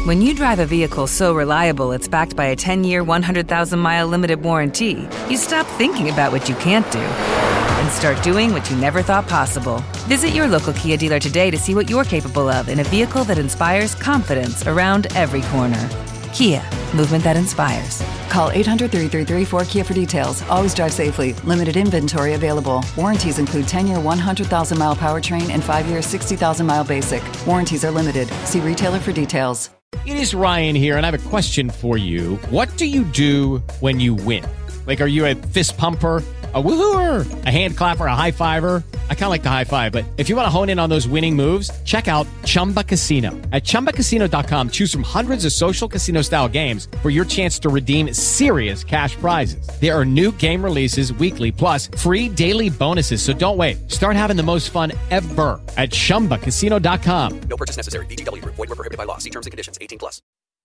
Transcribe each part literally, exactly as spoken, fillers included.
When you drive a vehicle so reliable it's backed by a ten-year, one hundred thousand mile limited warranty, you stop thinking about what you can't do and start doing what you never thought possible. Visit your local Kia dealer today to see what you're capable of in a vehicle that inspires confidence around every corner. Kia, movement that inspires. Call eight hundred, three three three, four K I A for details. Always drive safely. Limited inventory available. Warranties include ten-year, one hundred thousand mile powertrain and five-year, sixty thousand mile basic. Warranties are limited. See retailer for details. It is Ryan here, and I have a question for you. What do you do when you win? Like, are you a fist pumper, a woohooer, a hand clapper, a high fiver? I kind of like the high five, but if you want to hone in on those winning moves, check out Chumba Casino. At Chumba Casino dot com, choose from hundreds of social casino-style games for your chance to redeem serious cash prizes. There are new game releases weekly, plus free daily bonuses, so don't wait. Start having the most fun ever at Chumba Casino dot com. No purchase necessary. V G W. Void where prohibited by law. See terms and conditions. eighteen plus.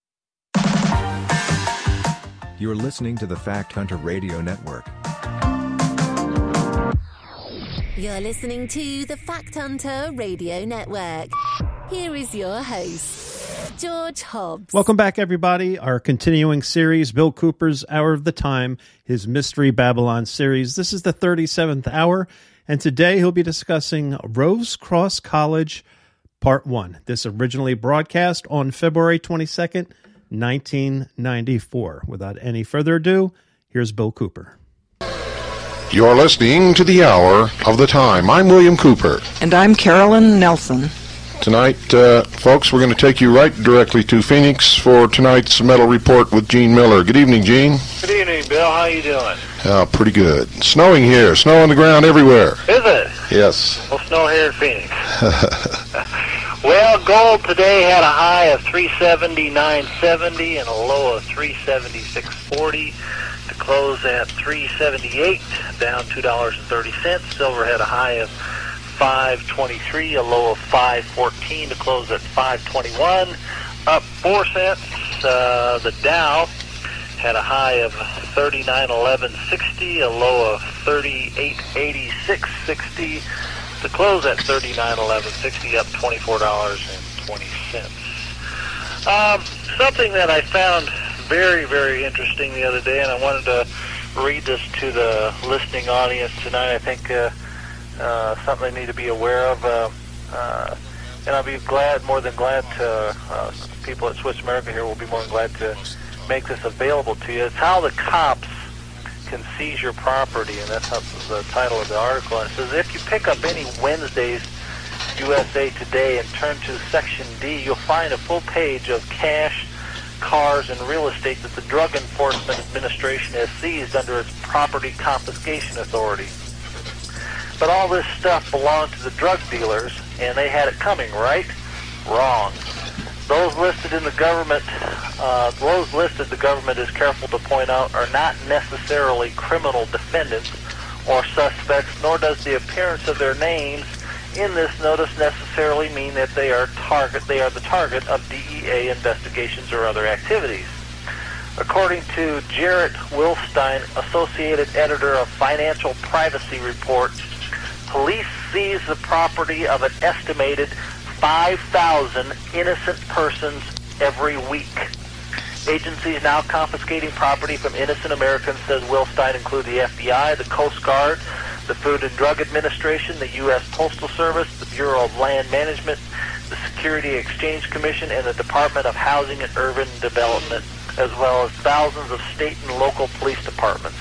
You're listening to the Fact Hunter Radio Network. You're listening to the Fact Hunter Radio Network. Here is your host, George Hobbs. Welcome back, everybody. Our continuing series, Bill Cooper's Hour of the Time, his Mystery Babylon series. This is the thirty-seventh hour, and today he'll be discussing Rose Cross College, Part one. This originally broadcast on February twenty-second, nineteen ninety-four. Without any further ado, here's Bill Cooper. You're listening to the Hour of the Time. I'm William Cooper. And I'm Carolyn Nelson. Tonight, uh, folks, we're going to take you right directly to Phoenix for tonight's Metal Report with Gene Miller. Good evening, Gene. Good evening, Bill. How you doing? Uh, pretty good. Snowing here. Snow on the ground everywhere. Is it? Yes. Well, snow here in Phoenix. Well, gold today had a high of three seventy-nine seventy and a low of three seventy-six forty. To close at three seventy-eight, down two dollars and thirty cents. Silver had a high of five twenty-three, a low of five fourteen. To close at five twenty-one, up four cents. Uh, the Dow had a high of thirty-nine eleven sixty, a low of thirty-eight eighty-six sixty. To close at thirty-nine eleven sixty, up twenty-four dollars and twenty cents. Um, something that I found very, very interesting the other day, and I wanted to read this to the listening audience tonight. I think uh, uh, something they need to be aware of, uh, uh, and I'll be glad, more than glad to, uh, people at Swiss America here will be more than glad to make this available to you. It's how the cops can seize your property, and that's how, the title of the article. And it says, if you pick up any Wednesday's U S A Today and turn to Section D, you'll find a full page of cash, cars, and real estate that the Drug Enforcement Administration has seized under its Property Confiscation Authority. But all this stuff belonged to the drug dealers, and they had it coming, right? Wrong. Those listed in the government, uh, those listed, the government is careful to point out, are not necessarily criminal defendants or suspects, nor does the appearance of their names in this notice necessarily mean that they are target they are the target of D E A investigations or other activities. According to Jarrett Wilstein, Associated Editor of Financial Privacy Reports, police seize the property of an estimated five thousand innocent persons every week. Agencies now confiscating property from innocent Americans, says Wilstein, include the F B I, the Coast Guard, the Food and Drug Administration, the U S Postal Service, the Bureau of Land Management, the Security Exchange Commission, and the Department of Housing and Urban Development, as well as thousands of state and local police departments.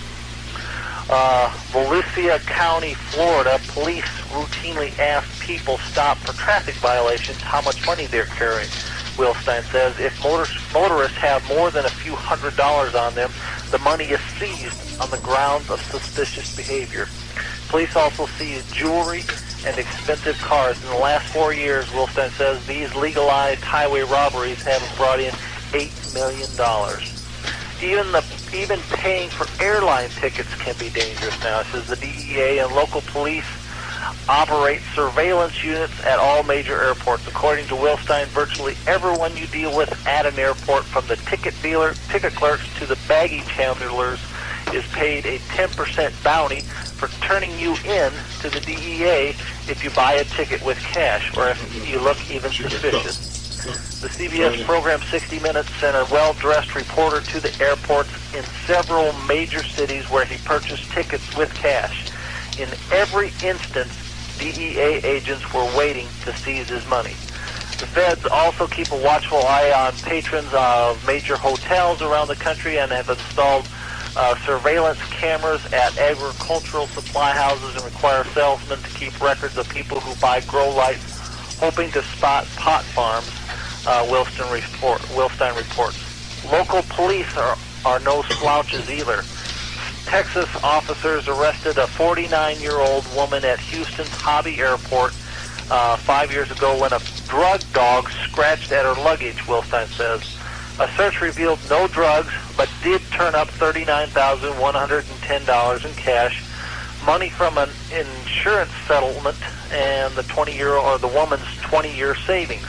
Uh, Volusia County, Florida, police routinely ask people stopped for traffic violations how much money they're carrying. Wilstein says if motor- motorists have more than a few hundred dollars on them, the money is seized on the grounds of suspicious behavior. Police also seized jewelry and expensive cars. In the last four years, Wilstein says, these legalized highway robberies have brought in eight million dollars. Even the even paying for airline tickets can be dangerous now. It says the D E A and local police operate surveillance units at all major airports. According to Wilstein, virtually everyone you deal with at an airport, from the ticket dealer, ticket clerks to the baggage handlers, is paid a ten percent bounty for turning you in to the D E A if you buy a ticket with cash or if you look even suspicious. The C B S program sixty minutes sent a well-dressed reporter to the airports in several major cities where he purchased tickets with cash. In every instance, D E A agents were waiting to seize his money. The feds also keep a watchful eye on patrons of major hotels around the country and have installed uh, surveillance cameras at agricultural supply houses and require salesmen to keep records of people who buy grow lights, hoping to spot pot farms, uh, Wilstein, report, Wilstein reports. Local police are, are no slouches either. Texas officers arrested a forty-nine-year-old woman at Houston's Hobby Airport uh, five years ago when a drug dog scratched at her luggage, Wilstein says. A search revealed no drugs, but did turn up thirty-nine thousand one hundred ten dollars in cash, money from an insurance settlement, and the twenty-year or the woman's twenty-year savings.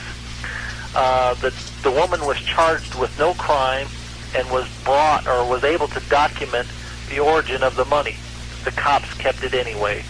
Uh, the the woman was charged with no crime and was brought or was able to document the origin of the money. The cops kept it anyway.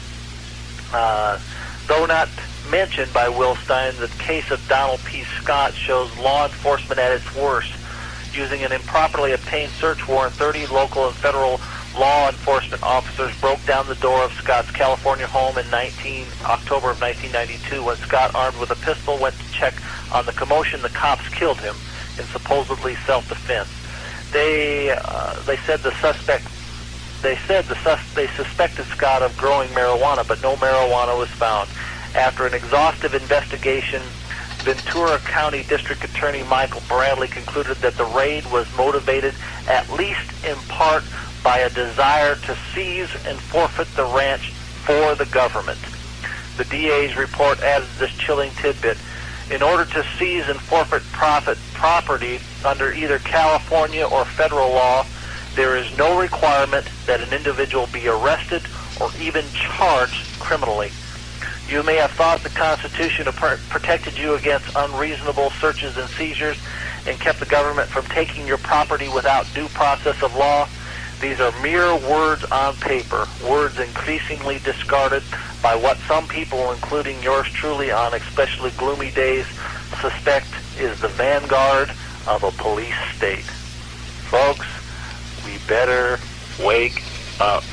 Uh, though not mentioned by Wilstein, the case of Donald P. Scott shows law enforcement at its worst. Using an improperly obtained search warrant, thirty local and federal law enforcement officers broke down the door of Scott's California home in October of nineteen ninety-two. When Scott, armed with a pistol, went to check on the commotion, the cops killed him in supposedly self-defense. They uh, they said the suspect they said the sus- they suspected Scott of growing marijuana, but no marijuana was found. After an exhaustive investigation, Ventura County District Attorney Michael Bradley concluded that the raid was motivated at least in part by a desire to seize and forfeit the ranch for the government. The D A's report added this chilling tidbit. In order to seize and forfeit profit property under either California or federal law, there is no requirement that an individual be arrested or even charged criminally. You may have thought the Constitution protected you against unreasonable searches and seizures and kept the government from taking your property without due process of law. These are mere words on paper, words increasingly discarded by what some people, including yours truly on especially gloomy days, suspect is the vanguard of a police state. Folks, we better wake up.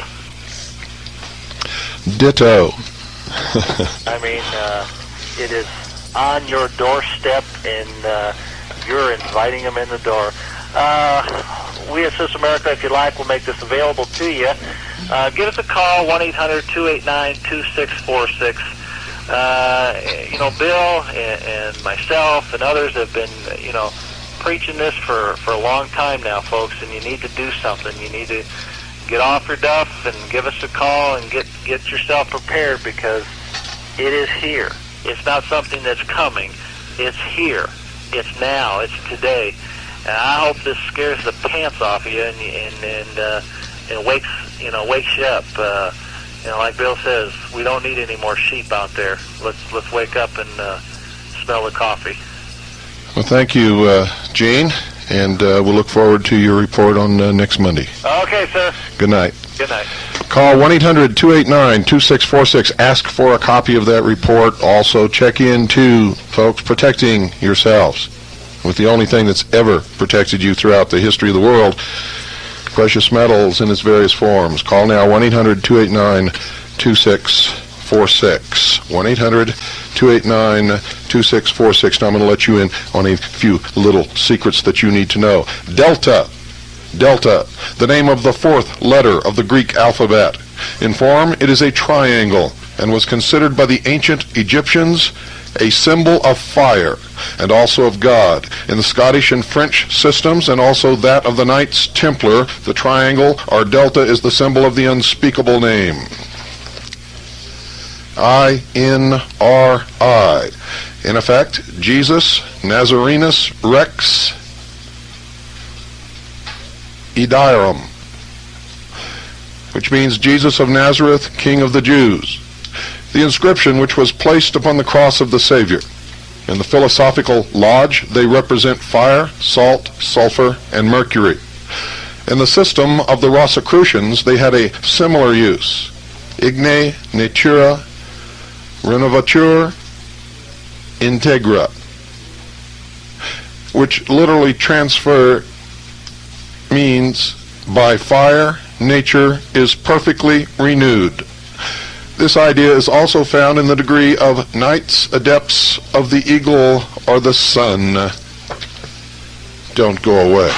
Ditto. I mean, uh, it is on your doorstep, and uh, you're inviting them in the door. Uh, we at Sis America, if you like, will make this available to you. Uh, give us a call, one eight hundred two eight nine two six four six. Uh, you know, Bill and, and myself and others have been, you know, preaching this for, for a long time now, folks, and you need to do something. You need to get off your duff and give us a call and get, get yourself prepared, because it is here. It's not something that's coming. It's here. It's now. It's today. And I hope this scares the pants off of you and and and, uh, and wakes you know wakes you up. Uh, you know, like Bill says, we don't need any more sheep out there. Let's let's wake up and uh, smell the coffee. Well, thank you, uh, Gene, and uh, we'll look forward to your report on uh, next Monday. Okay, sir. Good night. Good night. Call one eight hundred two eight nine two six four six. Ask for a copy of that report. Also, check in, too, folks, protecting yourselves with the only thing that's ever protected you throughout the history of the world, precious metals in its various forms. Call now, one eight hundred two eight nine two six four six. one eight hundred two eight nine two six four six. Now I'm going to let you in on a few little secrets that you need to know. Delta. Delta, the name of the fourth letter of the Greek alphabet. In form, it is a triangle and was considered by the ancient Egyptians a symbol of fire and also of God. In the Scottish and French systems, and also that of the Knights Templar, the triangle or delta is the symbol of the unspeakable name. I N R I. In effect, Jesus Nazarenus Rex Idarum, which means Jesus of Nazareth, King of the Jews. The inscription which was placed upon the cross of the Savior. In the philosophical lodge, they represent fire, salt, sulfur, and mercury. In the system of the Rosicrucians, they had a similar use. Igne, natura, renovatur, integra. which literally transfer means by fire, nature is perfectly renewed. This idea is also found in the degree of Knights Adepts of the Eagle or the Sun. Don't go away.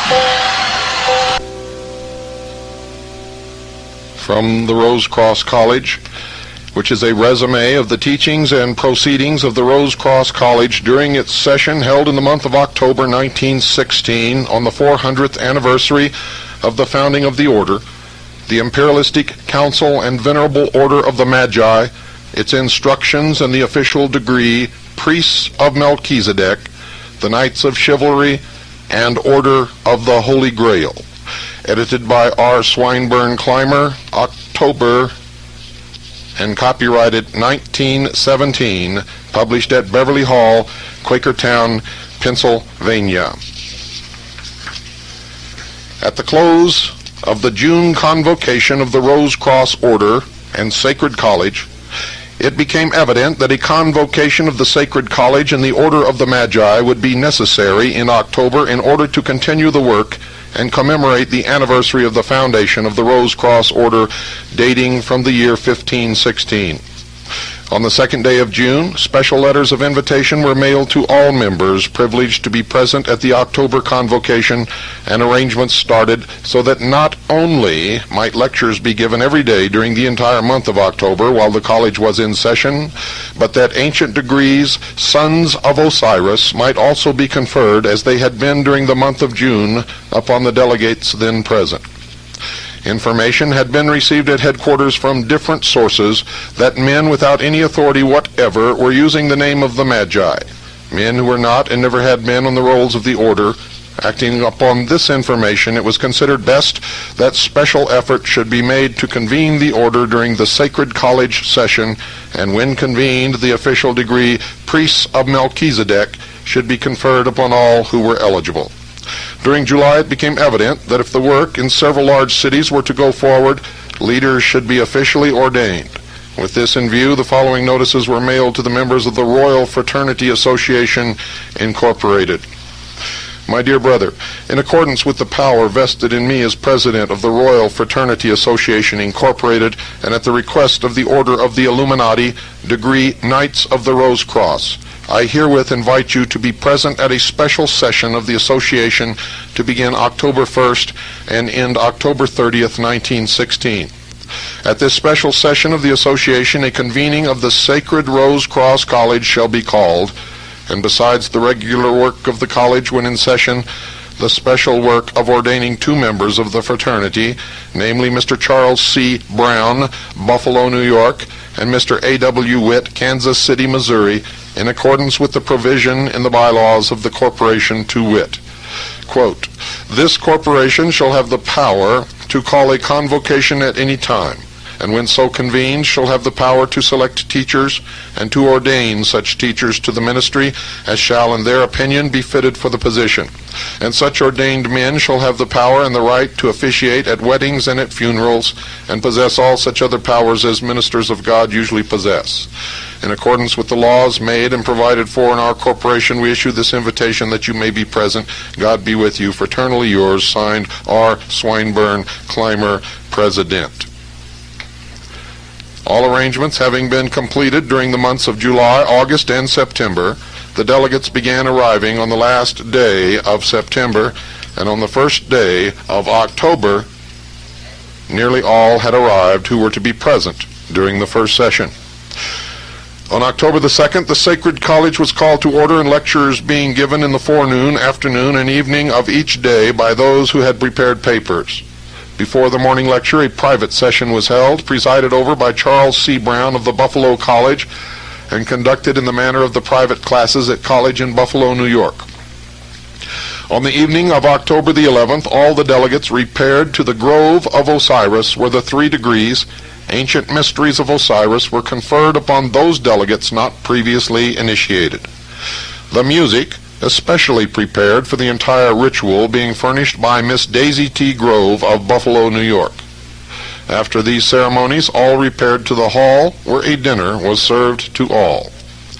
From the Rose Cross College, which is a resume of the teachings and proceedings of the Rose Cross College during its session held in the month of October nineteen sixteen on the four hundredth anniversary of the founding of the order, the Imperialistic Council and Venerable Order of the Magi, its instructions and the official degree, Priests of Melchizedek, the Knights of Chivalry, and Order of the Holy Grail. Edited by R. Swinburne Clymer, October, and copyrighted nineteen seventeen, published at Beverly Hall, Quakertown, Pennsylvania. At the close of the June convocation of the Rose Cross Order and Sacred College, it became evident that a convocation of the Sacred College and the Order of the Magi would be necessary in October in order to continue the work and commemorate the anniversary of the foundation of the Rose Cross Order dating from the year fifteen sixteen. On the second day of June, special letters of invitation were mailed to all members privileged to be present at the October convocation, and arrangements started so that not only might lectures be given every day during the entire month of October while the college was in session, but that ancient degrees, Sons of Osiris, might also be conferred as they had been during the month of June upon the delegates then present. Information had been received at headquarters from different sources that men without any authority whatever were using the name of the Magi. Men who were not and never had been on the rolls of the order. Acting upon this information, it was considered best that special effort should be made to convene the order during the Sacred College session, and when convened, the official degree Priests of Melchizedek should be conferred upon all who were eligible. During July, it became evident that if the work in several large cities were to go forward, leaders should be officially ordained. With this in view, the following notices were mailed to the members of the Royal Fraternity Association, Incorporated. My dear brother, in accordance with the power vested in me as President of the Royal Fraternity Association, Incorporated, and at the request of the Order of the Illuminati, degree Knights of the Rose Cross, I herewith invite you to be present at a special session of the association to begin October first and end October thirtieth, nineteen sixteen. At this special session of the association, a convening of the Sacred Rose Cross College shall be called, and besides the regular work of the college when in session, the special work of ordaining two members of the fraternity, namely Mister Charles C. Brown, Buffalo, New York, and Mister A W Witt, Kansas City, Missouri, in accordance with the provision in the bylaws of the corporation to wit. Quote, this corporation shall have the power to call a convocation at any time, and when so convened shall have the power to select teachers and to ordain such teachers to the ministry as shall in their opinion be fitted for the position. And such ordained men shall have the power and the right to officiate at weddings and at funerals, and possess all such other powers as ministers of God usually possess. In accordance with the laws made and provided for in our corporation, we issue this invitation that you may be present. God be with you. Fraternally yours, signed R. Swinburne Clymer, President. All arrangements having been completed during the months of July, August, and September, the delegates began arriving on the last day of September, and on the first day of October, nearly all had arrived who were to be present during the first session. On October the second, the Sacred College was called to order, and lectures being given in the forenoon, afternoon, and evening of each day by those who had prepared papers. Before the morning lecture, a private session was held, presided over by Charles C. Brown of the Buffalo College, and conducted in the manner of the private classes at college in Buffalo, New York. On the evening of October the eleventh, all the delegates repaired to the Grove of Osiris, where the three degrees, Ancient Mysteries of Osiris, were conferred upon those delegates not previously initiated. The music, especially prepared for the entire ritual, being furnished by Miss Daisy T. Grove of Buffalo, New York. After these ceremonies, all repaired to the hall, where a dinner was served to all.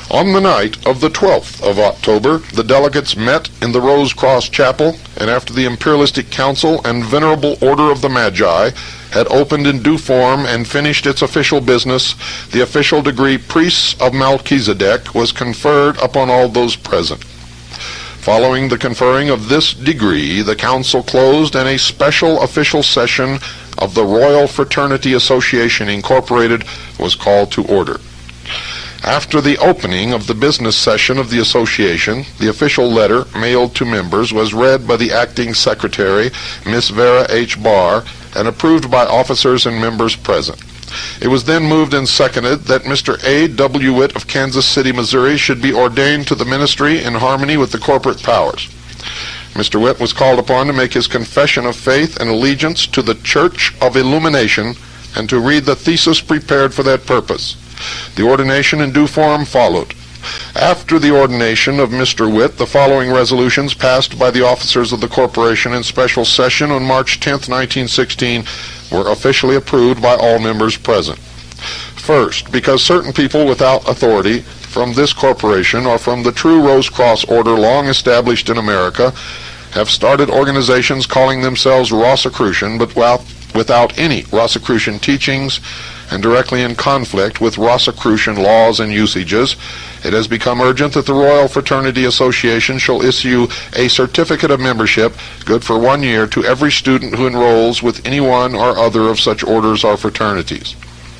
On the night of the twelfth of October, the delegates met in the Rose Cross Chapel, and after the Imperialistic Council and Venerable Order of the Magi had opened in due form and finished its official business, the official degree Priests of Melchizedek was conferred upon all those present. Following the conferring of this degree, the council closed and a special official session of the Royal Fraternity Association Incorporated was called to order. After the opening of the business session of the association, the official letter mailed to members was read by the acting secretary, Miss Vera H. Barr, and approved by officers and members present. It was then moved and seconded that Mister A. W. Witt of Kansas City, Missouri, should be ordained to the ministry in harmony with the corporate powers. Mister Witt was called upon to make his confession of faith and allegiance to the Church of Illumination and to read the thesis prepared for that purpose. The ordination in due form followed. After the ordination of Mister Witt, the following resolutions passed by the officers of the corporation in special session on March tenth, nineteen sixteen, were officially approved by all members present. First, because certain people without authority from this corporation or from the true Rose Cross order long established in America have started organizations calling themselves Rosicrucian, but without any Rosicrucian teachings and directly in conflict with Rosicrucian laws and usages, it has become urgent that the Royal Fraternity Association shall issue a certificate of membership good for one year to every student who enrolls with any one or other of such orders or fraternities.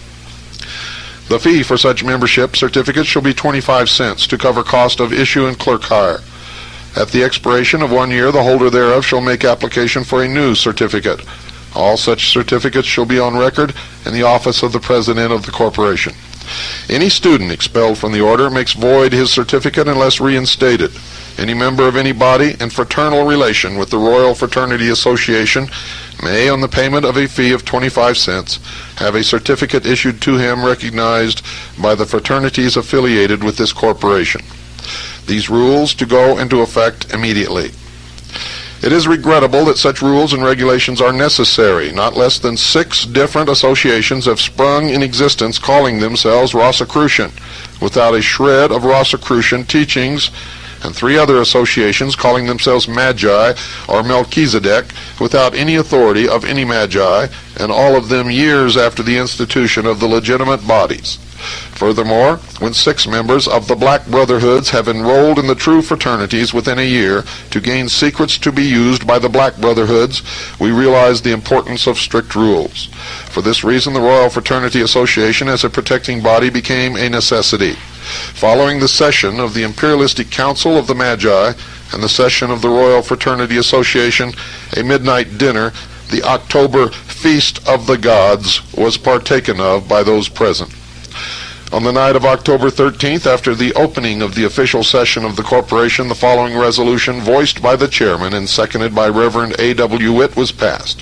The fee for such membership certificate shall be twenty-five cents to cover cost of issue and clerk hire. At the expiration of one year, the holder thereof shall make application for a new certificate. All such certificates shall be on record in the office of the president of the corporation. Any student expelled from the order makes void his certificate unless reinstated. Any member of any body in fraternal relation with the Royal Fraternity Association may, on the payment of a fee of twenty-five cents, have a certificate issued to him recognized by the fraternities affiliated with this corporation. These rules to go into effect immediately. It is regrettable that such rules and regulations are necessary. Not less than six different associations have sprung in existence calling themselves Rosicrucian, without a shred of Rosicrucian teachings, and three other associations calling themselves Magi or Melchizedek, without any authority of any Magi, and all of them years after the institution of the legitimate bodies. Furthermore, when six members of the Black Brotherhoods have enrolled in the true fraternities within a year to gain secrets to be used by the Black Brotherhoods, we realize the importance of strict rules. For this reason, the Royal Fraternity Association as a protecting body became a necessity. Following the session of the Imperialistic Council of the Magi and the session of the Royal Fraternity Association, a midnight dinner, the October Feast of the Gods, was partaken of by those present. On the night of October thirteenth, after the opening of the official session of the corporation, the following resolution, voiced by the chairman and seconded by Reverend A W Witt, was passed.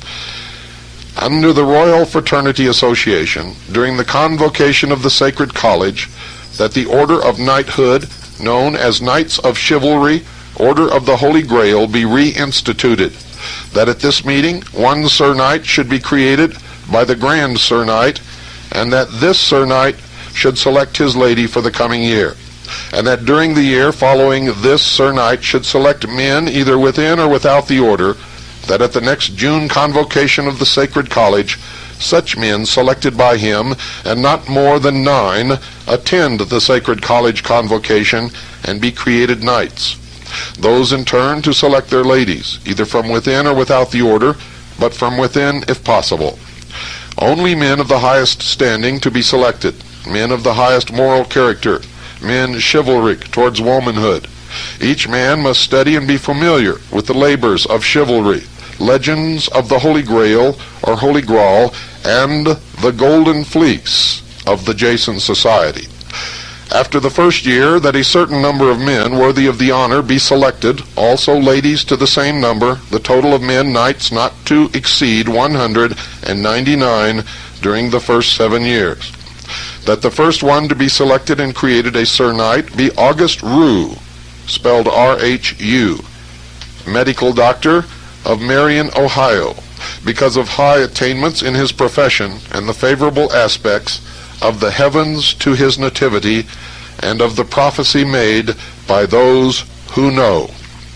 Under the Royal Fraternity Association, during the convocation of the Sacred College, that the Order of Knighthood, known as Knights of Chivalry, Order of the Holy Grail, be reinstituted. That at this meeting, one Sir Knight should be created by the Grand Sir Knight, and that this Sir Knight should select his lady for the coming year, and that during the year following this Sir Knight should select men either within or without the order, that at the next June convocation of the Sacred College, such men selected by him, and not more than nine, attend the Sacred College convocation and be created knights. Those in turn to select their ladies, either from within or without the order, but from within if possible. Only men of the highest standing to be selected, men of the highest moral character, men chivalric towards womanhood. Each man must study and be familiar with the labors of chivalry, legends of the Holy Grail or Holy Grail, and the Golden Fleece of the Jason Society. After the first year, that a certain number of men worthy of the honor be selected, also ladies to the same number, the total of men knights not to exceed one hundred ninety-nine during the first seven years. That the first one to be selected and created a Sir Knight be August Rue, spelled R H U, medical doctor of Marion, Ohio, because of high attainments in his profession and the favorable aspects of the heavens to his nativity, and of the prophecy made by those who know.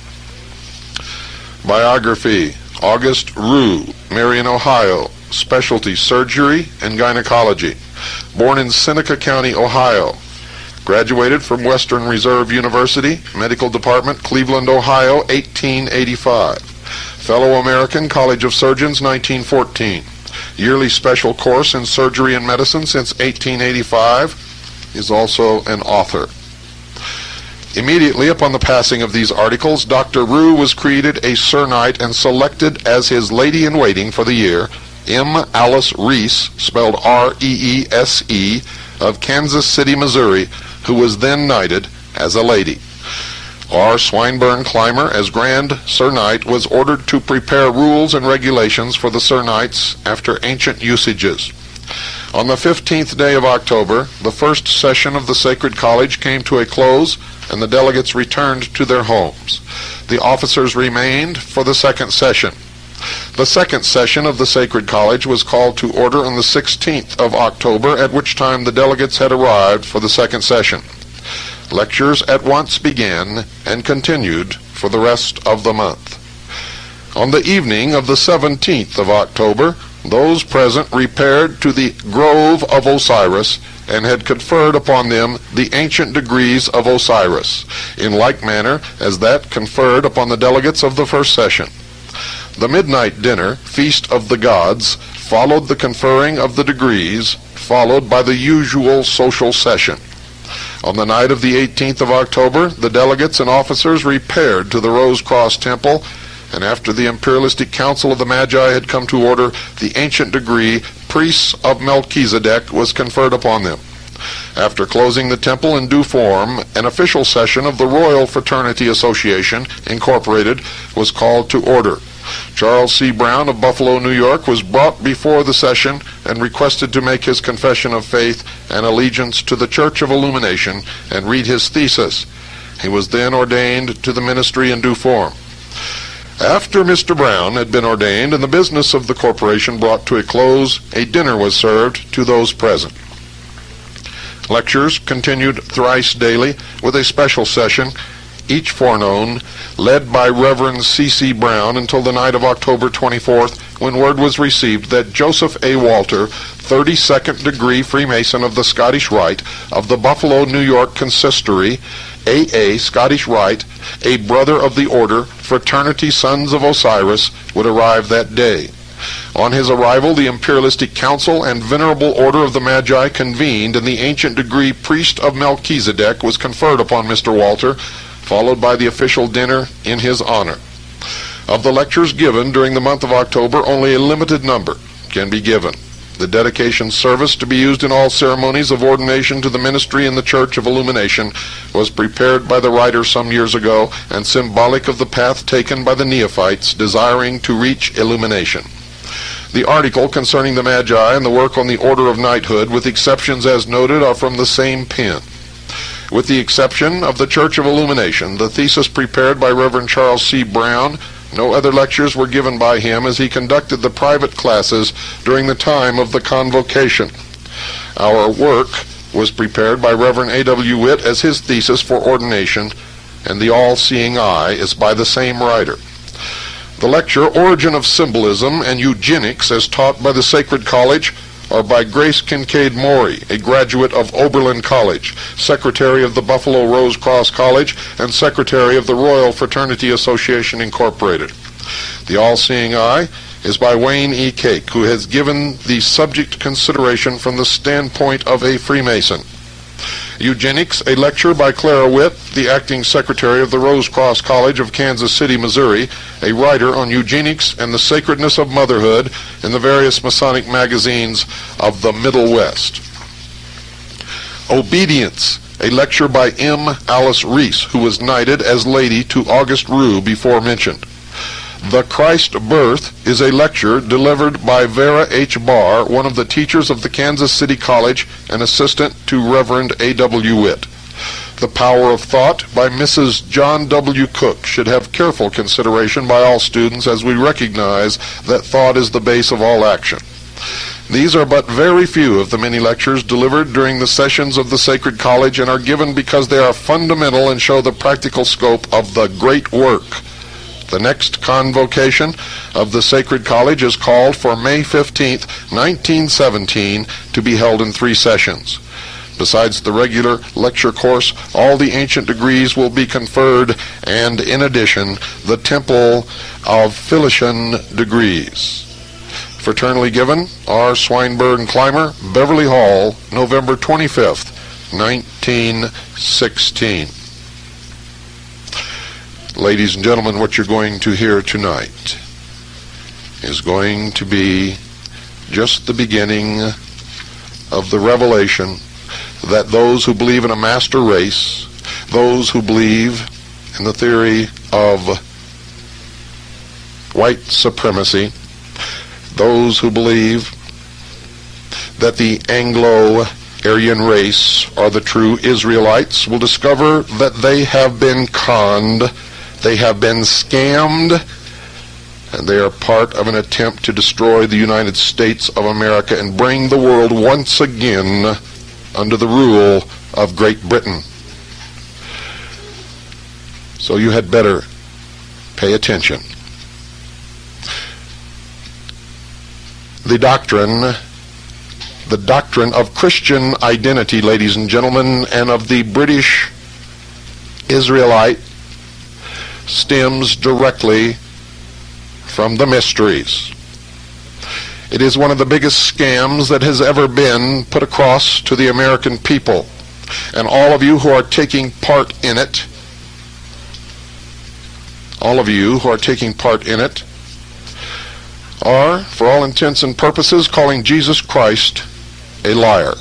Biography: August Rue, Marion, Ohio, specialty surgery and gynecology. Born in Seneca County, Ohio. Graduated from Western Reserve University, Medical Department, Cleveland, Ohio, eighteen eighty-five. Fellow American College of Surgeons, nineteen fourteen. Yearly special course in surgery and medicine since eighteen eighty-five. Is also an author. Immediately upon the passing of these articles, Doctor Rue was created a Sir Knight and selected as his lady-in-waiting for the year, M. Alice Reese, spelled R E E S E, of Kansas City, Missouri, who was then knighted as a lady. R. Swinburne Clymer, as Grand Sir Knight, was ordered to prepare rules and regulations for the Sir Knights after ancient usages. On the fifteenth day of October, the first session of the Sacred College came to a close, and the delegates returned to their homes. The officers remained for the second session. The second session of the Sacred College was called to order on the sixteenth of October, at which time the delegates had arrived for the second session. Lectures at once began and continued for the rest of the month. On the evening of the seventeenth of October, those present repaired to the Grove of Osiris and had conferred upon them the ancient degrees of Osiris, in like manner as that conferred upon the delegates of the first session. The midnight dinner, Feast of the Gods, followed the conferring of the degrees, followed by the usual social session. On the night of the eighteenth of October, the delegates and officers repaired to the Rose Cross Temple, and after the imperialistic council of the Magi had come to order, the ancient degree, Priests of Melchizedek, was conferred upon them. After closing the temple in due form, an official session of the Royal Fraternity Association, Incorporated, was called to order. Charles C. Brown of Buffalo, New York, was brought before the session and requested to make his confession of faith and allegiance to the Church of Illumination and read his thesis. He was then ordained to the ministry in due form. After Mister Brown had been ordained and the business of the corporation brought to a close, a dinner was served to those present. Lectures continued thrice daily with a special session, each forenoon, led by Reverend C C Brown until the night of October twenty-fourth, when word was received that Joseph A. Walter, thirty-second degree Freemason of the Scottish Rite of the Buffalo, New York Consistory, A A Scottish Rite, a brother of the order, Fraternity Sons of Osiris, would arrive that day. On his arrival, the imperialistic council and venerable order of the Magi convened, and the ancient degree Priest of Melchizedek was conferred upon Mister Walter, followed by the official dinner in his honor. Of the lectures given during the month of October, only a limited number can be given. The dedication service, to be used in all ceremonies of ordination to the ministry in the Church of Illumination, was prepared by the writer some years ago and symbolic of the path taken by the neophytes desiring to reach illumination. The article concerning the Magi and the work on the order of knighthood, with exceptions as noted, are from the same pen. With the exception of the Church of Illumination, the thesis prepared by Reverend Charles C. Brown, no other lectures were given by him, as he conducted the private classes during the time of the convocation. Our work was prepared by Reverend A W Witt as his thesis for ordination, and the all-seeing eye is by the same writer. The lecture, Origin of Symbolism and Eugenics, as taught by the Sacred College, are by Grace Kincaid Maury, a graduate of Oberlin College, Secretary of the Buffalo Rose Cross College, and Secretary of the Royal Fraternity Association, Incorporated. The All-Seeing Eye is by Wayne E. Cake, who has given the subject consideration from the standpoint of a Freemason. Eugenics, a lecture by Clara Witt, the acting secretary of the Rose Cross College of Kansas City, Missouri, a writer on eugenics and the sacredness of motherhood in the various Masonic magazines of the Middle West. Obedience, a lecture by M. Alice Reese, who was knighted as lady to August Rue before mentioned. The Christ Birth is a lecture delivered by Vera H. Barr, one of the teachers of the Kansas City College and assistant to Reverend A W Witt. The Power of Thought by Missus John W. Cook should have careful consideration by all students, as we recognize that thought is the base of all action. These are but very few of the many lectures delivered during the sessions of the Sacred College and are given because they are fundamental and show the practical scope of the great work. The next convocation of the Sacred College is called for May fifteenth, nineteen seventeen, to be held in three sessions. Besides the regular lecture course, all the ancient degrees will be conferred, and in addition, the Temple of Philician degrees. Fraternally given, R. Swinburne Clymer, Beverly Hall, November twenty-fifth, nineteen sixteen. Ladies and gentlemen, what you're going to hear tonight is going to be just the beginning of the revelation that those who believe in a master race, those who believe in the theory of white supremacy, those who believe that the Anglo-Aryan race are the true Israelites will discover that they have been conned, they have been scammed, and they are part of an attempt to destroy the United States of America and bring the world once again under the rule of Great Britain. So you had better pay attention. The doctrine, the doctrine of Christian identity, ladies and gentlemen, and of the British Israelite stems directly from the mysteries. It is one of the biggest scams that has ever been put across to the American people. And all of you who are taking part in it, all of you who are taking part in it, are, for all intents and purposes, calling Jesus Christ a liar.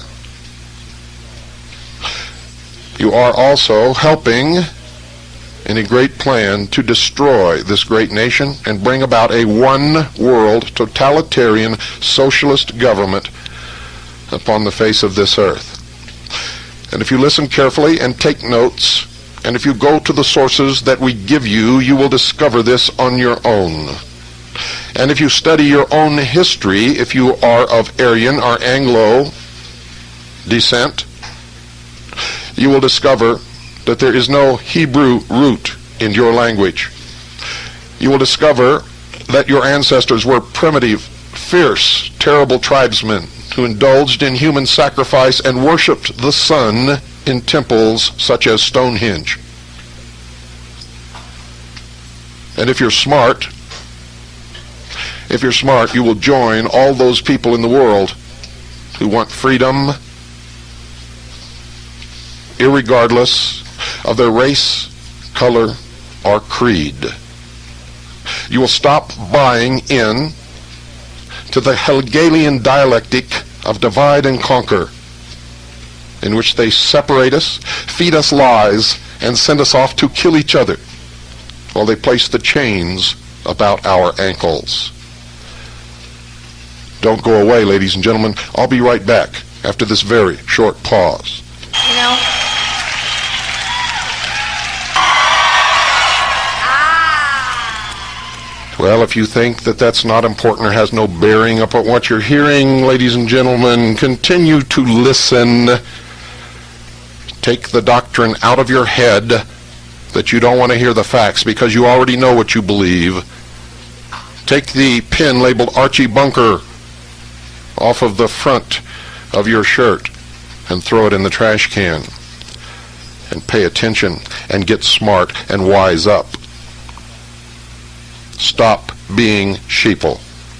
You are also helping in a great plan to destroy this great nation and bring about a one-world, totalitarian, socialist government upon the face of this earth. And if you listen carefully and take notes, and if you go to the sources that we give you, you will discover this on your own. And if you study your own history, if you are of Aryan or Anglo descent, you will discover that there is no Hebrew root in your language. You will discover that your ancestors were primitive, fierce, terrible tribesmen who indulged in human sacrifice and worshipped the sun in temples such as Stonehenge. And if you're smart, if you're smart, you will join all those people in the world who want freedom, irregardless of their race, color, or creed. You will stop buying in to the Hegelian dialectic of divide and conquer, in which they separate us, feed us lies, and send us off to kill each other, while they place the chains about our ankles. Don't go away, ladies and gentlemen. I'll be right back after this very short pause. You know, well, if you think that that's not important or has no bearing upon what you're hearing, ladies and gentlemen, continue to listen. Take the doctrine out of your head that you don't want to hear the facts because you already know what you believe. Take the pin labeled Archie Bunker off of the front of your shirt and throw it in the trash can. And pay attention and get smart and wise up. Stop being sheeple.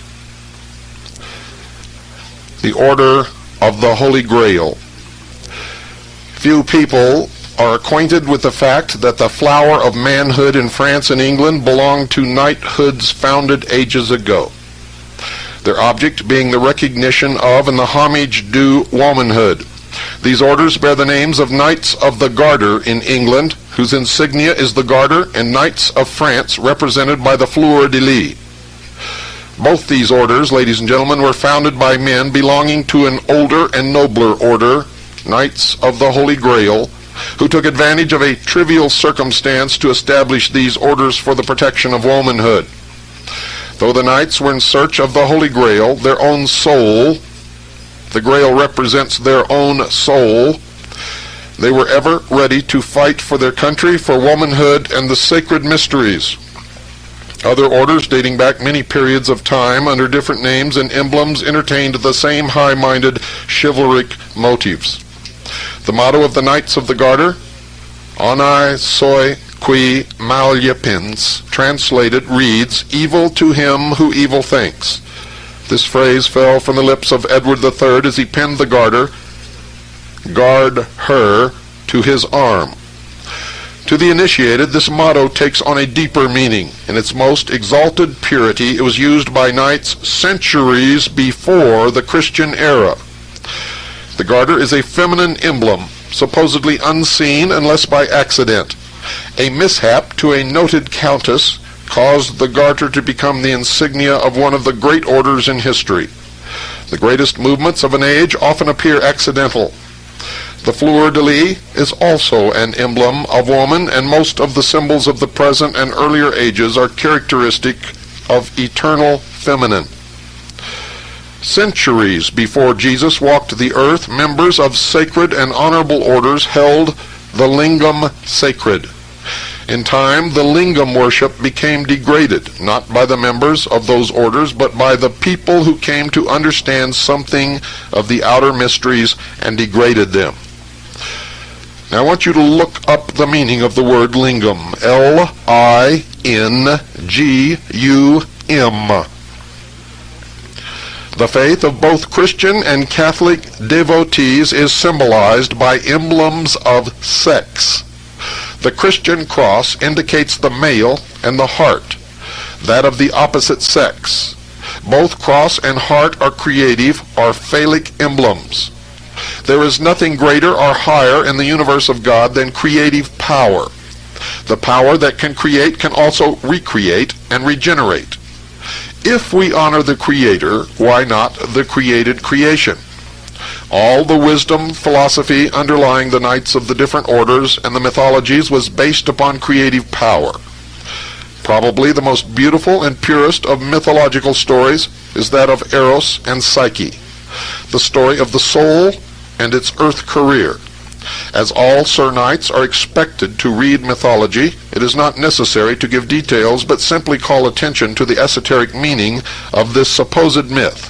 The Order of the Holy Grail. Few people are acquainted with the fact that the flower of manhood in France and England belonged to knighthoods founded ages ago. Their object being the recognition of and the homage due womanhood. These orders bear the names of Knights of the Garter in England, whose insignia is the Garter, and Knights of France, represented by the fleur-de-lis. Both these orders, ladies and gentlemen, were founded by men belonging to an older and nobler order, Knights of the Holy Grail, who took advantage of a trivial circumstance to establish these orders for the protection of womanhood. Though the knights were in search of the Holy Grail, their own soul The Grail represents their own soul. They were ever ready to fight for their country, for womanhood, and the sacred mysteries. Other orders, dating back many periods of time under different names and emblems, entertained the same high-minded, chivalric motives. The motto of the Knights of the Garter, Oni soi qui malepiens, translated, reads, "Evil to him who evil thinks." This phrase fell from the lips of Edward the Third as he penned the Garter, "Guard her," to his arm. To the initiated, this motto takes on a deeper meaning. In its most exalted purity, it was used by knights centuries before the Christian era. The Garter is a feminine emblem, supposedly unseen unless by accident. A mishap to a noted countess caused the Garter to become the insignia of one of the great orders in history. The greatest movements of an age often appear accidental. The fleur-de-lis is also an emblem of woman, and most of the symbols of the present and earlier ages are characteristic of eternal feminine. Centuries before Jesus walked the earth, members of sacred and honorable orders held the lingam sacred. In time, the lingam worship became degraded, not by the members of those orders, but by the people who came to understand something of the outer mysteries and degraded them. Now I want you to look up the meaning of the word lingam. L I N G U M. The faith of both Christian and Catholic devotees is symbolized by emblems of sex. The Christian cross indicates the male and the heart, that of the opposite sex. Both cross and heart are creative or phallic emblems. There is nothing greater or higher in the universe of God than creative power. The power that can create can also recreate and regenerate. If we honor the Creator, why not the created creation? All the wisdom, philosophy underlying the knights of the different orders and the mythologies was based upon creative power. Probably the most beautiful and purest of mythological stories is that of Eros and Psyche, the story of the soul and its earth career. As all Sir Knights are expected to read mythology, it is not necessary to give details, but simply call attention to the esoteric meaning of this supposed myth.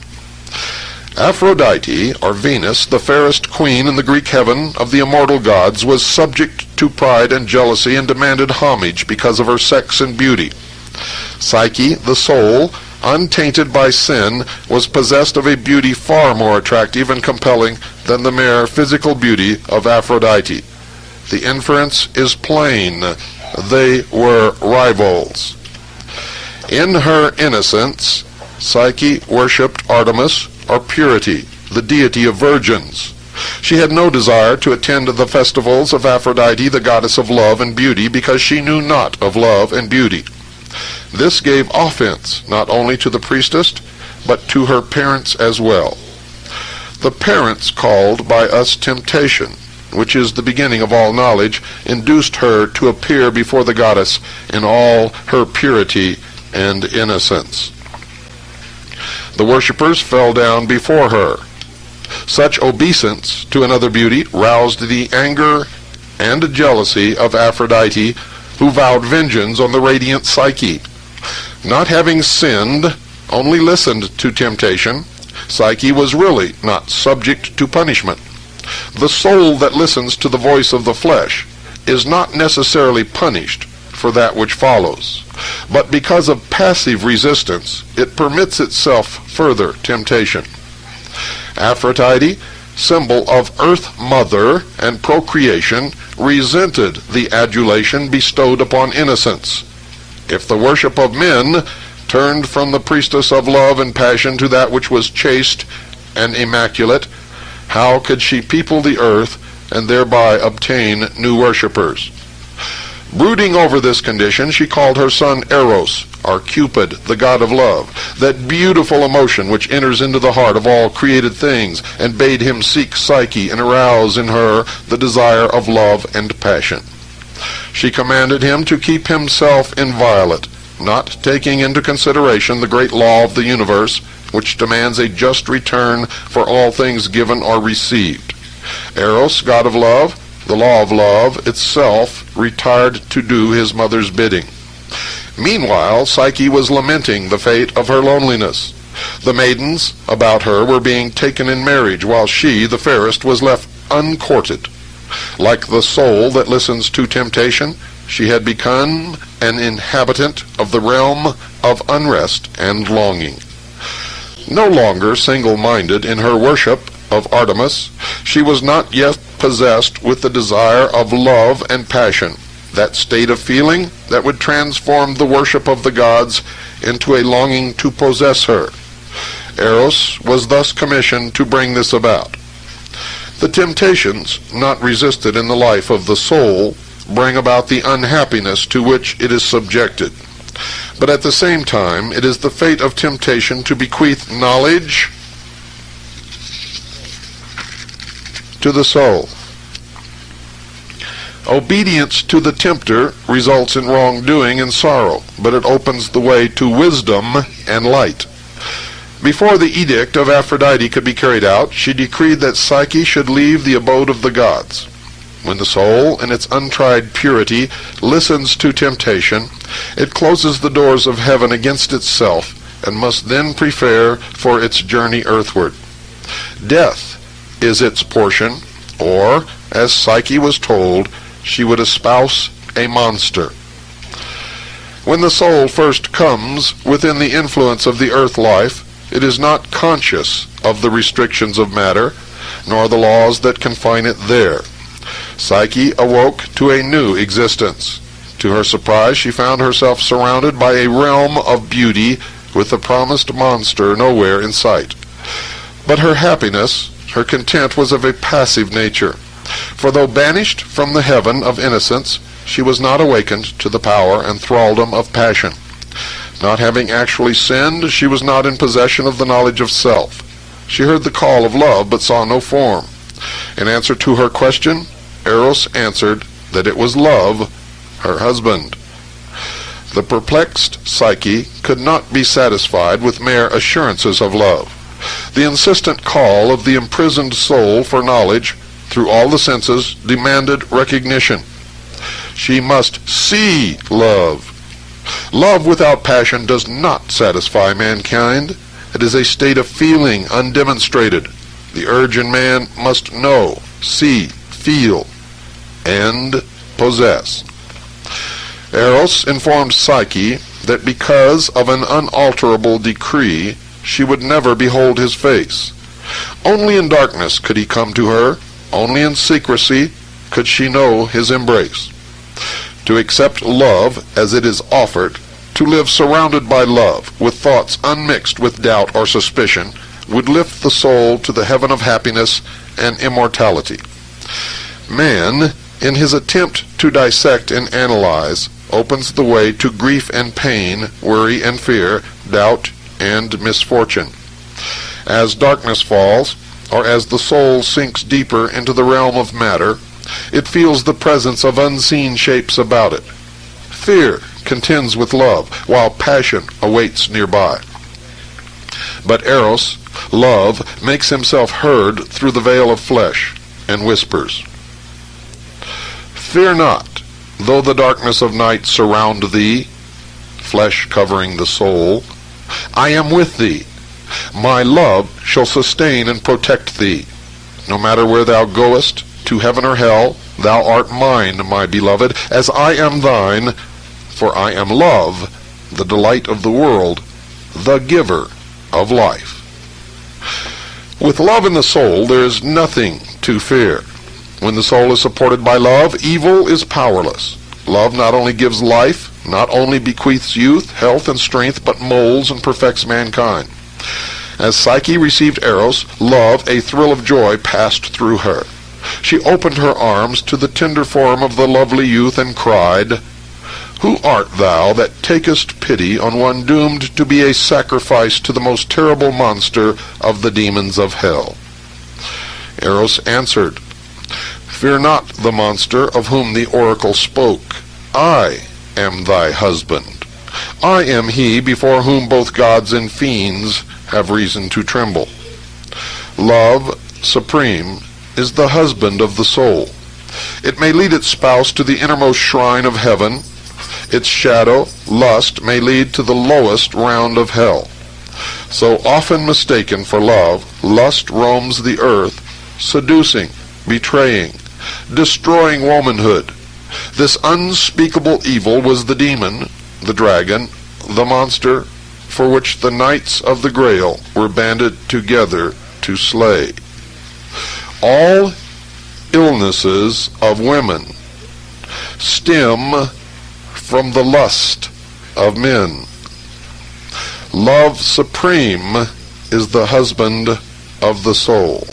Aphrodite, or Venus, the fairest queen in the Greek heaven of the immortal gods, was subject to pride and jealousy and demanded homage because of her sex and beauty. Psyche, the soul, untainted by sin, was possessed of a beauty far more attractive and compelling than the mere physical beauty of Aphrodite. The inference is plain. They were rivals. In her innocence, Psyche worshipped Artemis, or purity, the deity of virgins. She had no desire to attend the festivals of Aphrodite, the goddess of love and beauty, because she knew not of love and beauty. This gave offense not only to the priestess, but to her parents as well. The parents called by us temptation, which is the beginning of all knowledge, induced her to appear before the goddess in all her purity and innocence. The worshippers fell down before her. Such obeisance to another beauty roused the anger and jealousy of Aphrodite, who vowed vengeance on the radiant Psyche. Not having sinned, only listened to temptation, Psyche was really not subject to punishment. The soul that listens to the voice of the flesh is not necessarily punished for that which follows, but because of passive resistance, it permits itself further temptation. Aphrodite, symbol of Earth Mother and procreation, resented the adulation bestowed upon innocence. If the worship of men turned from the priestess of love and passion to that which was chaste and immaculate, how could she people the earth and thereby obtain new worshippers? Brooding over this condition, she called her son Eros, or Cupid, the god of love, that beautiful emotion which enters into the heart of all created things, and bade him seek Psyche and arouse in her the desire of love and passion. She commanded him to keep himself inviolate, not taking into consideration the great law of the universe, which demands a just return for all things given or received. Eros, god of love, the law of love itself, retired to do his mother's bidding. Meanwhile, Psyche was lamenting the fate of her loneliness. The maidens about her were being taken in marriage, while she, the fairest, was left uncourted. Like the soul that listens to temptation, she had become an inhabitant of the realm of unrest and longing. No longer single-minded in her worship of Artemis, she was not yet possessed with the desire of love and passion, that state of feeling that would transform the worship of the gods into a longing to possess her. Eros was thus commissioned to bring this about. The temptations not resisted in the life of the soul bring about the unhappiness to which it is subjected. But at the same time, it is the fate of temptation to bequeath knowledge to the soul. Obedience to the tempter results in wrongdoing and sorrow, but it opens the way to wisdom and light. Before the edict of Aphrodite could be carried out, she decreed that Psyche should leave the abode of the gods. When the soul, in its untried purity, listens to temptation, it closes the doors of heaven against itself, and must then prepare for its journey earthward. Death is its portion, or, as Psyche was told, she would espouse a monster. When the soul first comes within the influence of the earth life, it is not conscious of the restrictions of matter, nor the laws that confine it there. Psyche awoke to a new existence. To her surprise, she found herself surrounded by a realm of beauty with the promised monster nowhere in sight. But her happiness, her content, was of a passive nature. For though banished from the heaven of innocence, she was not awakened to the power and thraldom of passion. Not having actually sinned, she was not in possession of the knowledge of self. She heard the call of love, but saw no form. In answer to her question, Eros answered that it was love, her husband. The perplexed Psyche could not be satisfied with mere assurances of love. The insistent call of the imprisoned soul for knowledge through all the senses demanded recognition. She must see love. Love without passion does not satisfy mankind. It is a state of feeling undemonstrated. The urge in man must know, see, feel, and possess. Eros informed Psyche that because of an unalterable decree, she would never behold his face. Only in darkness could he come to her. Only in secrecy could she know his embrace. To accept love as it is offered, to live surrounded by love, with thoughts unmixed with doubt or suspicion, would lift the soul to the heaven of happiness and immortality. Man, in his attempt to dissect and analyze, opens the way to grief and pain, worry and fear, doubt and misfortune. As darkness falls, or as the soul sinks deeper into the realm of matter, it feels the presence of unseen shapes about it. Fear contends with love, while passion awaits nearby. But Eros, love, makes himself heard through the veil of flesh, and whispers, "Fear not, though the darkness of night surround thee," flesh covering the soul, "I am with thee. My love shall sustain and protect thee. No matter where thou goest, to heaven or hell, thou art mine, my beloved, as I am thine, for I am love, the delight of the world, the giver of life." With love in the soul, there is nothing to fear. When the soul is supported by love, evil is powerless. Love not only gives life, not only bequeaths youth, health, and strength, but molds and perfects mankind. As Psyche received Eros, love, a thrill of joy, passed through her. She opened her arms to the tender form of the lovely youth and cried, "Who art thou that takest pity on one doomed to be a sacrifice to the most terrible monster of the demons of hell?" Eros answered, "Fear not the monster of whom the oracle spoke. I am thy husband. I am he before whom both gods and fiends have reason to tremble. Love supreme is the husband of the soul. It may lead its spouse to the innermost shrine of heaven. Its shadow, lust, may lead to the lowest round of hell. So often mistaken for love, lust roams the earth, seducing, betraying, destroying womanhood. This unspeakable evil was the demon, the dragon, the monster, for which the knights of the Grail were banded together to slay. All illnesses of women stem from the lust of men. Love supreme is the husband of the soul.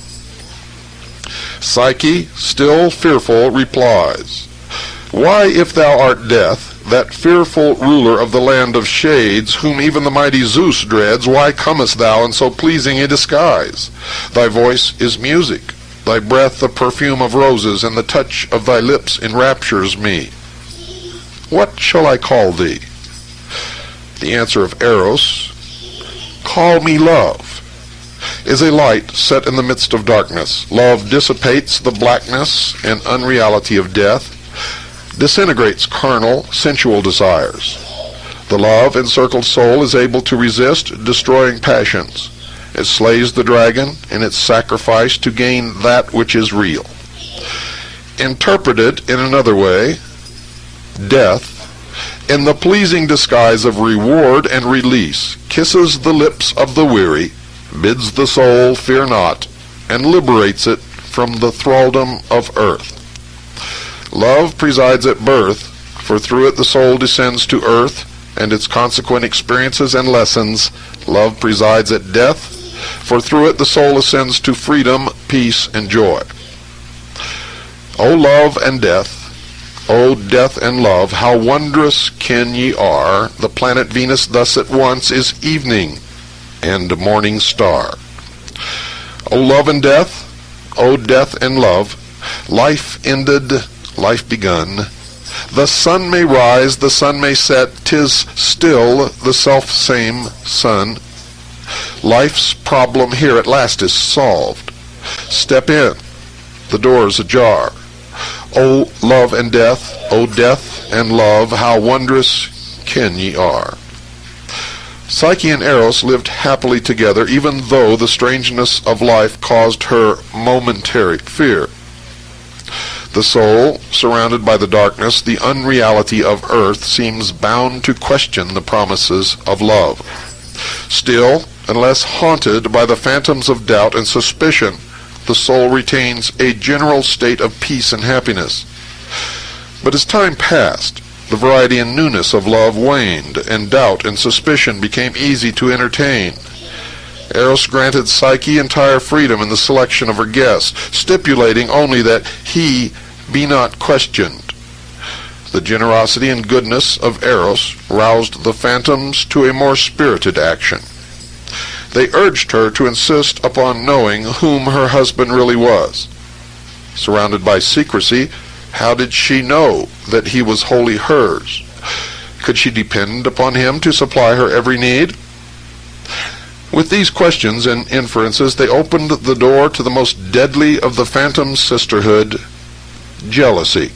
Psyche, still fearful, replies, Why, if thou art death, that fearful ruler of the land of shades, whom even the mighty Zeus dreads, why comest thou in so pleasing a disguise? Thy voice is music, thy breath the perfume of roses, and the touch of thy lips enraptures me. What shall I call thee? The answer of Eros, Call me love, is a light set in the midst of darkness. Love dissipates the blackness and unreality of death, disintegrates carnal, sensual desires. The love-encircled soul is able to resist destroying passions. It slays the dragon in its sacrifice to gain that which is real. Interpreted in another way, death, in the pleasing disguise of reward and release, kisses the lips of the weary, bids the soul fear not, and liberates it from the thraldom of earth. Love presides at birth, for through it the soul descends to earth, and its consequent experiences and lessons. Love presides at death, for through it the soul ascends to freedom, peace, and joy. O love and death, O death and love, how wondrous kin ye are! The planet Venus thus at once is evening and morning star. O love and death, O death and love, life ended, life begun. The sun may rise, the sun may set, 'tis still the self-same sun. Life's problem here at last is solved. Step in, the door's ajar. O love and death, O death and love, how wondrous kin ye are. Psyche and Eros lived happily together, even though the strangeness of life caused her momentary fear. The soul, surrounded by the darkness, the unreality of earth, seems bound to question the promises of love. Still, unless haunted by the phantoms of doubt and suspicion, the soul retains a general state of peace and happiness. But as time passed, the variety and newness of love waned, and doubt and suspicion became easy to entertain. Eros granted Psyche entire freedom in the selection of her guests, stipulating only that he be not questioned. The generosity and goodness of Eros roused the phantoms to a more spirited action. They urged her to insist upon knowing whom her husband really was. Surrounded by secrecy, how did she know that he was wholly hers? Could she depend upon him to supply her every need? With these questions and inferences, they opened the door to the most deadly of the phantom sisterhood, jealousy.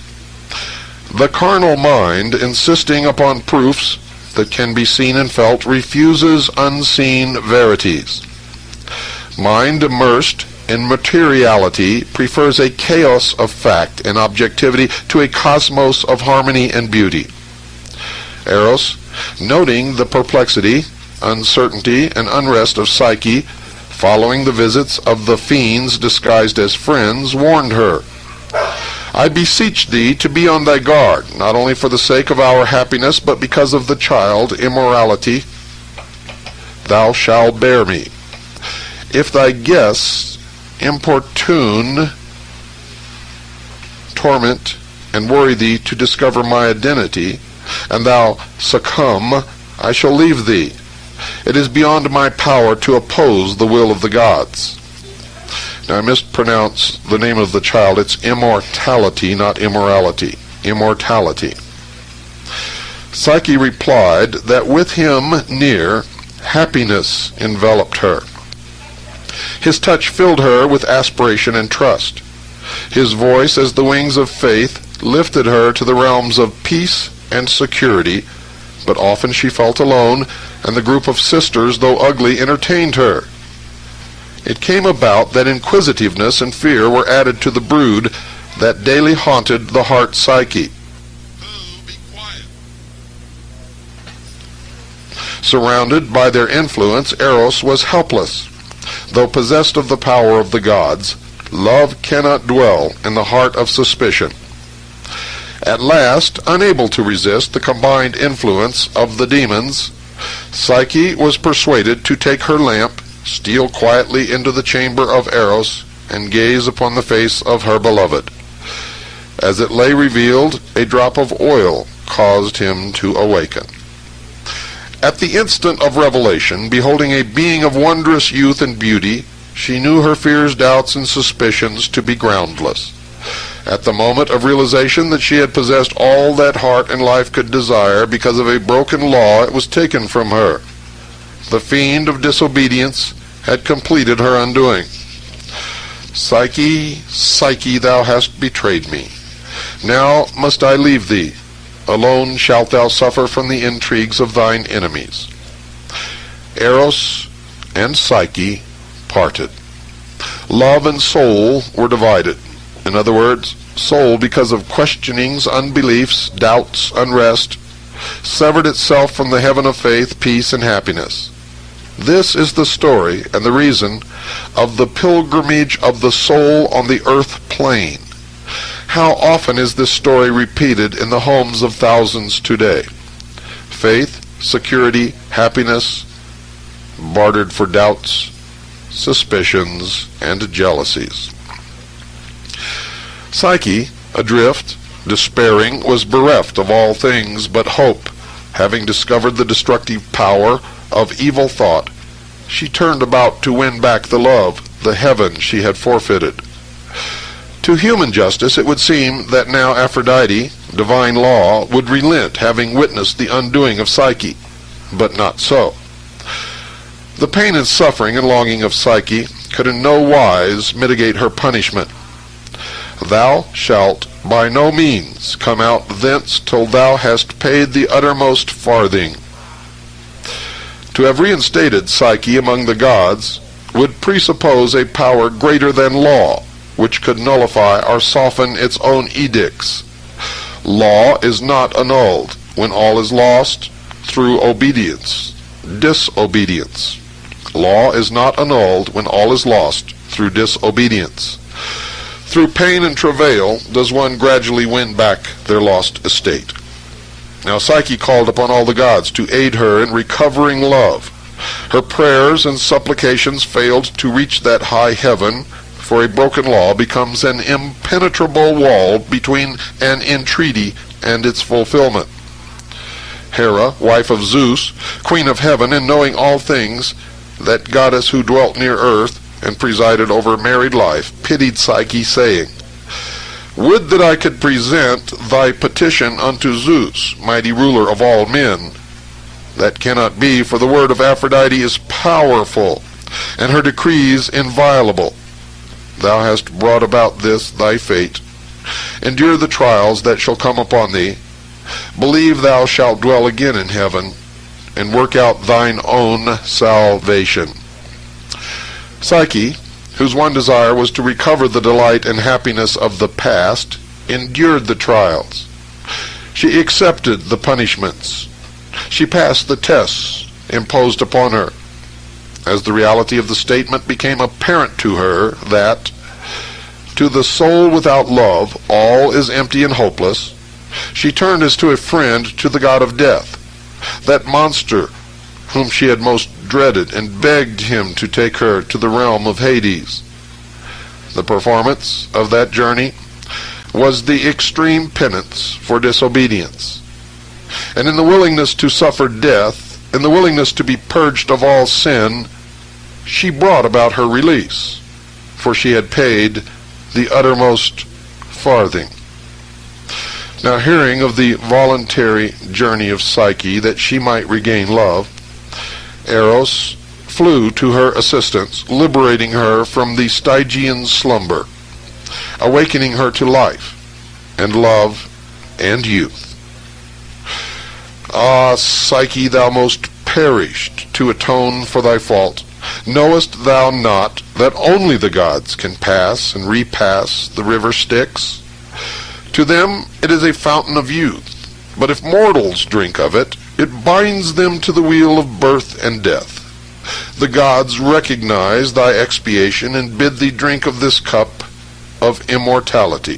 The carnal mind, insisting upon proofs that can be seen and felt, refuses unseen verities. Mind immersed in materiality prefers a chaos of fact and objectivity to a cosmos of harmony and beauty. Eros, noting the perplexity, uncertainty, and unrest of Psyche, following the visits of the fiends disguised as friends, warned her, I beseech thee to be on thy guard, not only for the sake of our happiness, but because of the child, immorality, thou shalt bear me. If thy guests importune, torment, and worry thee to discover my identity, and thou succumb, I shall leave thee. It is beyond my power to oppose the will of the gods. Now, I mispronounce the name of the child. It's immortality, not immorality. Immortality. Psyche replied that with him near, happiness enveloped her. His touch filled her with aspiration and trust. His voice, as the wings of faith, lifted her to the realms of peace and security, but often she felt alone, and the group of sisters, though ugly, entertained her. It came about that inquisitiveness and fear were added to the brood that daily haunted the heart Psyche. Surrounded by their influence, Eros was helpless. Though possessed of the power of the gods, love cannot dwell in the heart of suspicion. At last, unable to resist the combined influence of the demons, Psyche was persuaded to take her lamp, steal quietly into the chamber of Eros, and gaze upon the face of her beloved. As it lay revealed, a drop of oil caused him to awaken. At the instant of revelation, beholding a being of wondrous youth and beauty, she knew her fears, doubts, and suspicions to be groundless. At the moment of realization that she had possessed all that heart and life could desire, because of a broken law, it was taken from her. The fiend of disobedience had completed her undoing. Psyche, Psyche, thou hast betrayed me. Now must I leave thee. Alone shalt thou suffer from the intrigues of thine enemies. Eros and Psyche parted. Love and soul were divided. In other words, soul, because of questionings, unbeliefs, doubts, unrest, severed itself from the heaven of faith, peace, and happiness. This is the story and the reason of the pilgrimage of the soul on the earth plane. How often is this story repeated in the homes of thousands today? Faith, security, happiness, bartered for doubts, suspicions, and jealousies. Psyche, adrift, despairing, was bereft of all things but hope. Having discovered the destructive power of evil thought, she turned about to win back the love, the heaven she had forfeited. To human justice, it would seem that now Aphrodite, divine law, would relent, having witnessed the undoing of Psyche. But not so. The pain and suffering and longing of Psyche could in no wise mitigate her punishment. Thou shalt by no means come out thence till thou hast paid the uttermost farthing. To have reinstated Psyche among the gods would presuppose a power greater than law, which could nullify or soften its own edicts. Law is not annulled when all is lost through obedience, disobedience. Law is not annulled when all is lost through disobedience. Through pain and travail does one gradually win back their lost estate. Now Psyche called upon all the gods to aid her in recovering love. Her prayers and supplications failed to reach that high heaven, for a broken law becomes an impenetrable wall between an entreaty and its fulfillment. Hera, wife of Zeus, queen of heaven, and knowing all things, that goddess who dwelt near earth and presided over married life, pitied Psyche, saying, Would that I could present thy petition unto Zeus, mighty ruler of all men. That cannot be, for the word of Aphrodite is powerful, and her decrees inviolable. Thou hast brought about this thy fate. Endure the trials that shall come upon thee. Believe thou shalt dwell again in heaven, and work out thine own salvation. Psyche, whose one desire was to recover the delight and happiness of the past, endured the trials. She accepted the punishments. She passed the tests imposed upon her. As the reality of the statement became apparent to her that, to the soul without love, all is empty and hopeless, she turned as to a friend to the god of death, that monster whom she had most dreaded, and begged him to take her to the realm of Hades. The performance of that journey was the extreme penance for disobedience. And in the willingness to suffer death, in the willingness to be purged of all sin, she brought about her release, for she had paid the uttermost farthing. Now, hearing of the voluntary journey of Psyche that she might regain love, Eros flew to her assistance, liberating her from the Stygian slumber, awakening her to life and love and youth. Ah, Psyche, thou most perished to atone for thy fault. Knowest thou not that only the gods can pass and repass the river Styx? To them it is a fountain of youth, but if mortals drink of it, it binds them to the wheel of birth and death. The gods recognize thy expiation and bid thee drink of this cup of immortality.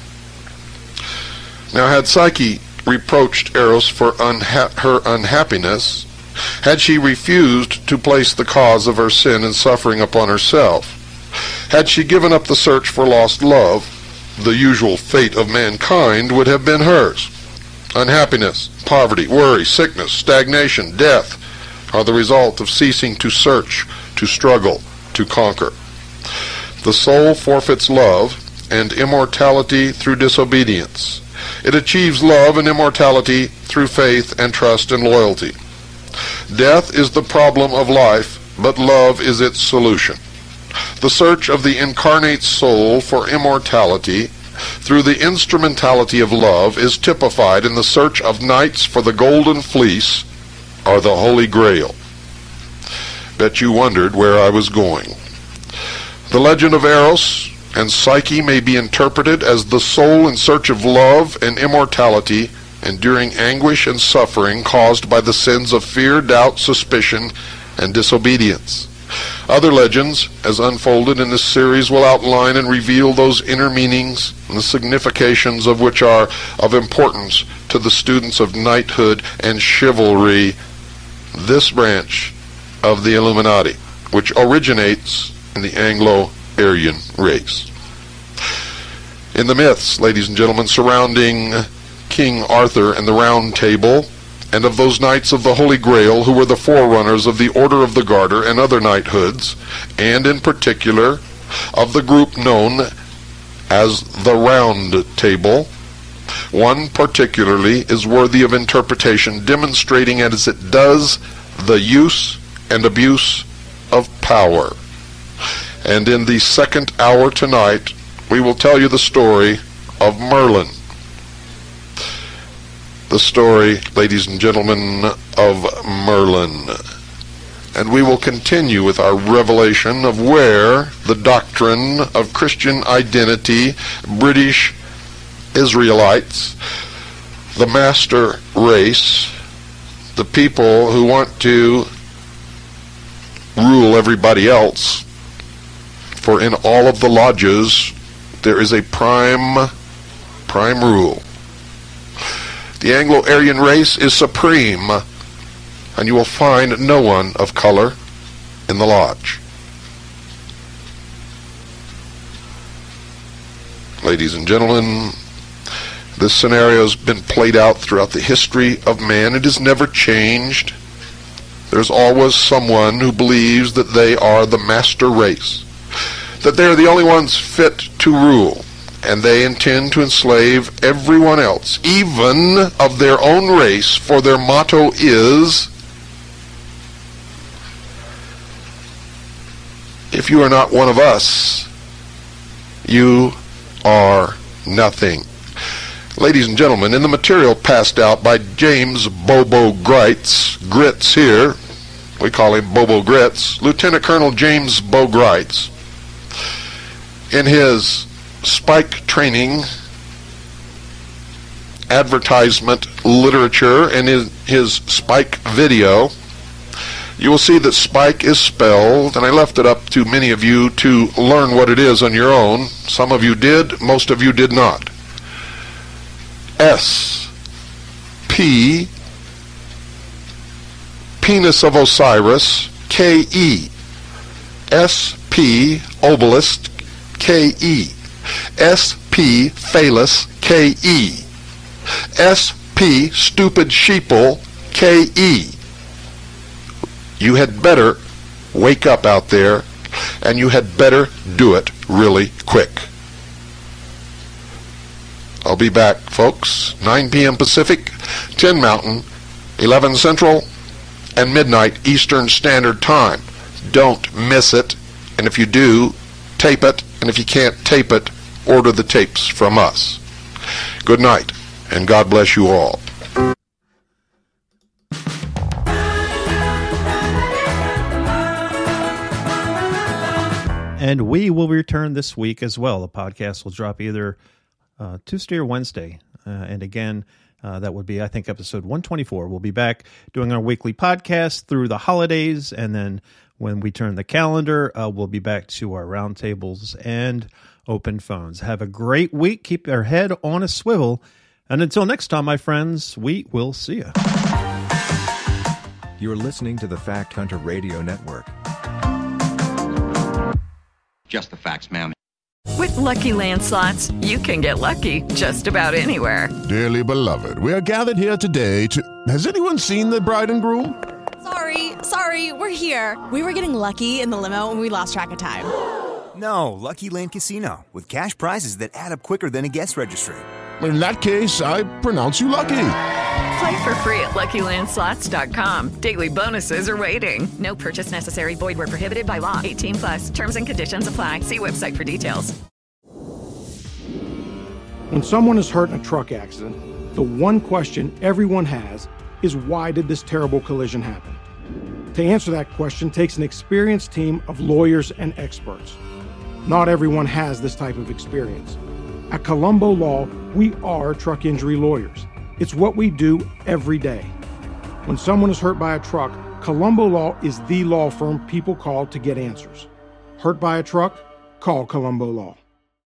Now, had Psyche reproached Eros for unha- her unhappiness, had she refused to place the cause of her sin and suffering upon herself, had she given up the search for lost love, the usual fate of mankind would have been hers. Unhappiness, poverty, worry, sickness, stagnation, death are the result of ceasing to search, to struggle, to conquer. The soul forfeits love and immortality through disobedience. It achieves love and immortality through faith and trust and loyalty. Death is the problem of life, but love is its solution. The search of the incarnate soul for immortality through the instrumentality of love is typified in the search of knights for the golden fleece or the Holy Grail. Bet you wondered where I was going. The legend of Eros and Psyche may be interpreted as the soul in search of love and immortality, enduring anguish and suffering caused by the sins of fear, doubt, suspicion, and disobedience. Other legends, as unfolded in this series, will outline and reveal those inner meanings and the significations of which are of importance to the students of knighthood and chivalry, this branch of the Illuminati, which originates in the Anglo-Aryan race. In the myths, ladies and gentlemen, surrounding King Arthur and the Round Table, and of those knights of the Holy Grail who were the forerunners of the Order of the Garter and other knighthoods, and in particular of the group known as the Round Table, one particularly is worthy of interpretation, demonstrating as it does the use and abuse of power. And in the second hour tonight, we will tell you the story of Merlin. The story, ladies and gentlemen, of Merlin. And we will continue with our revelation of where the doctrine of Christian identity, British Israelites, the master race, the people who want to rule everybody else, for in all of the lodges there is a prime, prime rule. The Anglo-Aryan race is supreme, and you will find no one of color in the lodge. Ladies and gentlemen, this scenario has been played out throughout the history of man. It has never changed. There's always someone who believes that they are the master race, that they are the only ones fit to rule, and they intend to enslave everyone else, even of their own race, for their motto is, if you are not one of us, you are nothing. Ladies and gentlemen, in the material passed out by James Bobo Gritz, Gritz here, we call him Bobo Gritz, Lieutenant Colonel James Bo Gritz, in his Spike training, advertisement, literature, and in his Spike video, you will see that Spike is spelled, and I left it up to many of you to learn what it is on your own. Some of you did, most of you did not. S, P, Penis of Osiris, K E, S, P, Obelisk, K E, S, P, Phallus, K E, S, P, Stupid Sheeple, K E. You had better wake up out there, and you had better do it really quick. I'll be back, folks, nine p.m. Pacific, ten Mountain, eleven Central, and midnight Eastern Standard Time. Don't miss it. And if you do, tape it. And if you can't tape it, order the tapes from us. Good night, and God bless you all. And we will return this week as well. The podcast will drop either uh, Tuesday or Wednesday. Uh, and again, uh, that would be, I think, episode one twenty-four. We'll be back doing our weekly podcast through the holidays. And then when we turn the calendar, uh, we'll be back to our roundtables and open phones. Have a great week. Keep your head on a swivel. And until next time, my friends, we will see you. You're listening to the Fact Hunter Radio Network. Just the facts, ma'am. With Lucky Land Slots, you can get lucky just about anywhere. Dearly beloved, we are gathered here today to... Has anyone seen the bride and groom? Sorry, sorry, we're here. We were getting lucky in the limo and we lost track of time. No, Lucky Land Casino, with cash prizes that add up quicker than a guest registry. In that case, I pronounce you lucky. Play for free at Lucky Land Slots dot com. Daily bonuses are waiting. No purchase necessary. Void where prohibited by law. eighteen plus. Terms and conditions apply. See website for details. When someone is hurt in a truck accident, the one question everyone has is, why did this terrible collision happen? To answer that question takes an experienced team of lawyers and experts. Not everyone has this type of experience. At Colombo Law, we are truck injury lawyers. It's what we do every day. When someone is hurt by a truck, Colombo Law is the law firm people call to get answers. Hurt by a truck? Call Colombo Law.